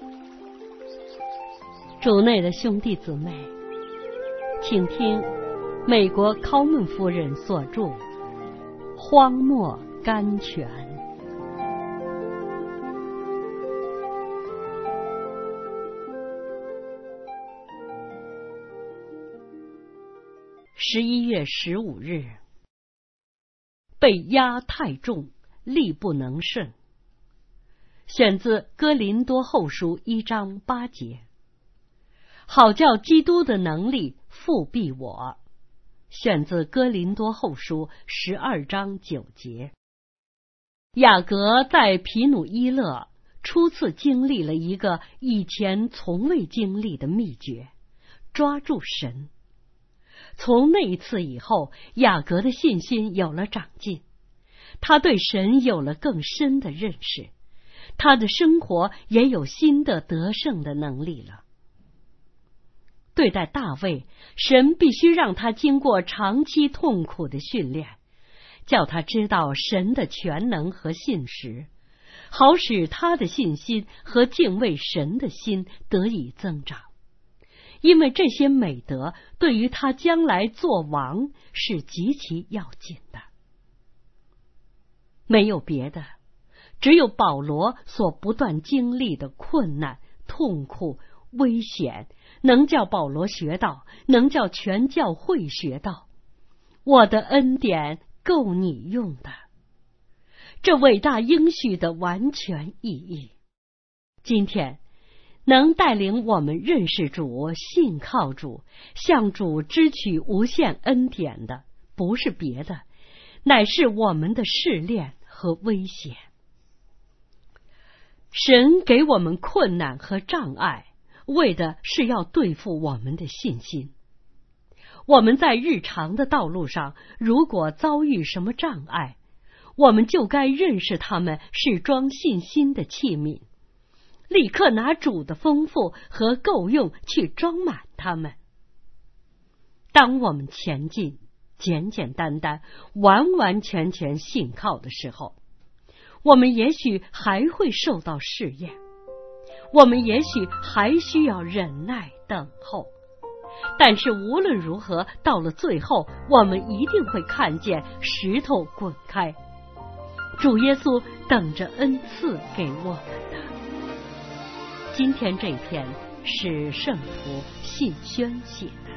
主内的兄弟姊妹，请听美国考门夫人所著《荒漠甘泉》。11月15日，被压太重，力不能胜。选自哥林多后书1章8节。好叫基督的能力复庇我。选自哥林多后书12章9节。雅各在皮努伊勒初次经历了一个以前从未经历的秘诀，抓住神。从那一次以后，雅各的信心有了长进，他对神有了更深的认识，他的生活也有新的得胜的能力了。对待大卫，神必须让他经过长期痛苦的训练，叫他知道神的全能和信实，好使他的信心和敬畏神的心得以增长。因为这些美德对于他将来做王是极其要紧的。没有别的，只有保罗所不断经历的困难、痛苦、危险，能叫保罗学到，能叫全教会学到，我的恩典够你用的。这伟大应许的完全意义，今天能带领我们认识主、信靠主、向主支取无限恩典的，不是别的，乃是我们的试炼和危险。神给我们困难和障碍，为的是要对付我们的信心。我们在日常的道路上，如果遭遇什么障碍，我们就该认识他们是装信心的器皿，立刻拿主的丰富和够用去装满他们。当我们前进，简简单单、完完全全信靠的时候，我们也许还会受到试验，我们也许还需要忍耐等候，但是无论如何，到了最后，我们一定会看见石头滚开。主耶稣等着恩赐给我们的。今天这篇是圣徒信宣写的。